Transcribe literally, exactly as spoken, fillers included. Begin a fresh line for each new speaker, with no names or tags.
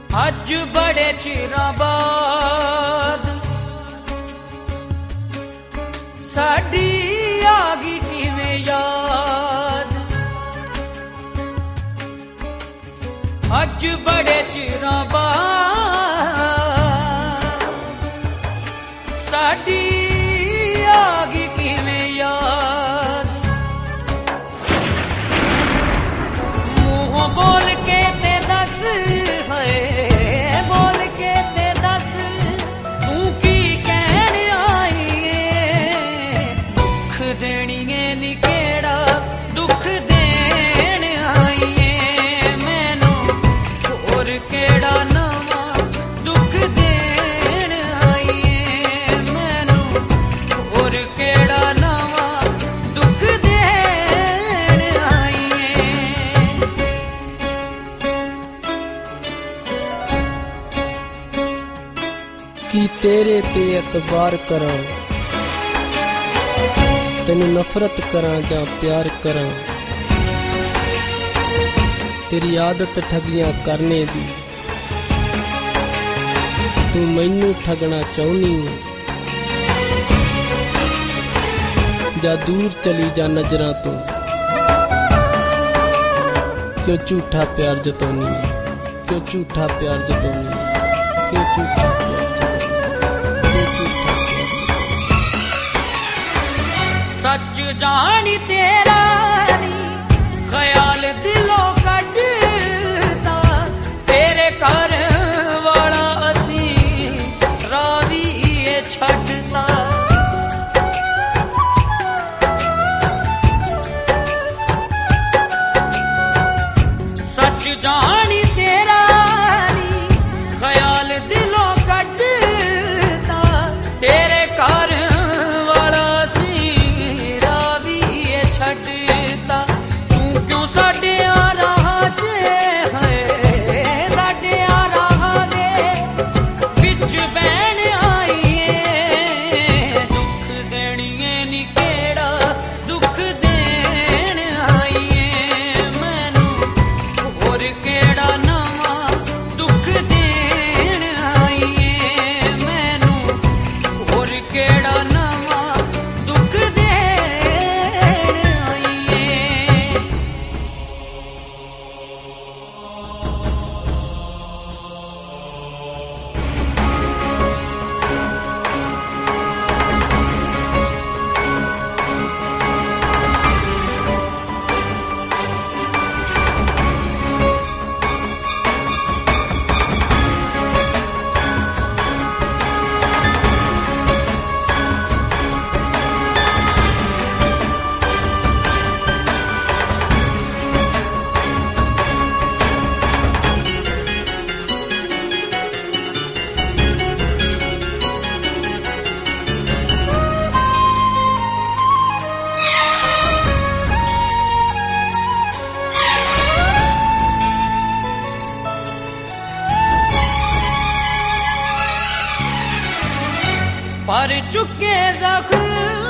अज बड़े चिरां बाद साडी आ गई किवें याद। अज बड़े चिरां बाद साडी आ गई किवें याद। मुंह बोल के ते दस
कि तेरे ते एतबार करां, तेनू नफरत करां जां प्यार करां। तेरी आदत ठगियां करने दी, तू मैनू ठगना चाहनी। जा दूर चली जा नजरां तो, क्यों झूठा प्यार जतौनी, क्यों झूठा प्यार जतौनी, क्यों झूठा प्यार।
सच जानी तेरा नी ख्याल दिलों कटदा, तेरे घर वाला असी रावी छड्डदा। सच जानी तेरा नी ख्याल दिलों कटदा, तेरे घर पर चुके जख्म